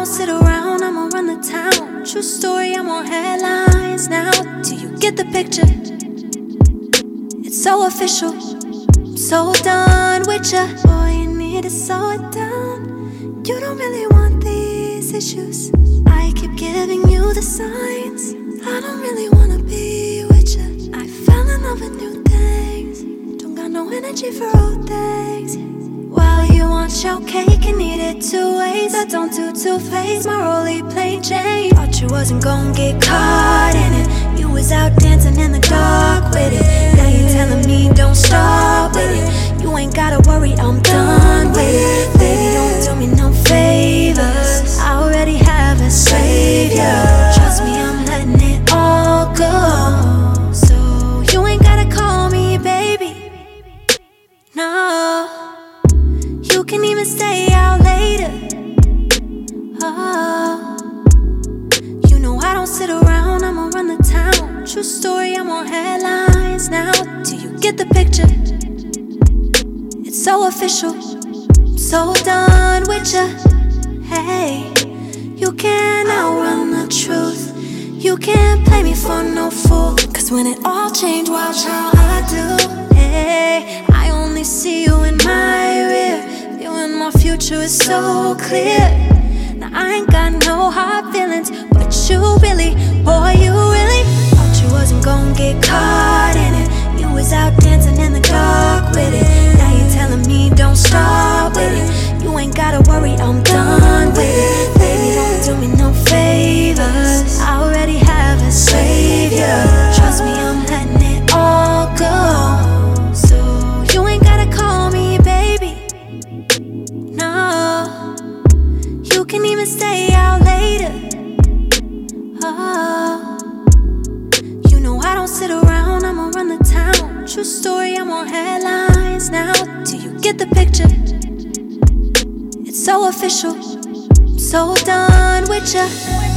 don't sit around, I'ma run the town. True story, I'm on headlines now. Do you get the picture? It's so official, I'm so done with ya. Boy, you need to slow it down. You don't really want these issues. I keep giving you the signs. I don't really wanna be with ya. I fell in love with new things. Don't got no energy for old things. Well, you want your cake and eat it two ways. I don't do two-faced, my role plain Jane. Thought you wasn't gon' get caught in it. You was out dancing in the dark with it. Now you telling me don't start with it. You ain't gotta worry, I'm done with it. Baby, don't do me no favors. I already have a savior. Trust me, I'm letting it all go. So you ain't gotta call me baby. No, you can even stay out later. Oh, you know I don't sit around, I'ma run the town. True story, I'm on headlines now. Do you get the picture? It's so official, I'm so done with ya. Hey, you can't outrun the truth. You can't play me for no fool. Cause when it all changed, watch how I do. Hey, I only see you in my rear. You and my future is so clear. Now I ain't got no hard feelings, but you really, boy, you really thought you wasn't gon' get caught in it. You was out dancing in the dark with it. Now you telling me don't start with it. You ain't gotta worry, I'm done with it. Baby, don't do me no favors. I already have a savior. Trust me, I'm letting it all go. So you ain't gotta call me baby. No, you can even stay out later. Oh, you know I don't sit around, I'ma run the town. True story, I'm on headlines now. Do you get the picture? It's so official, I'm so done with ya.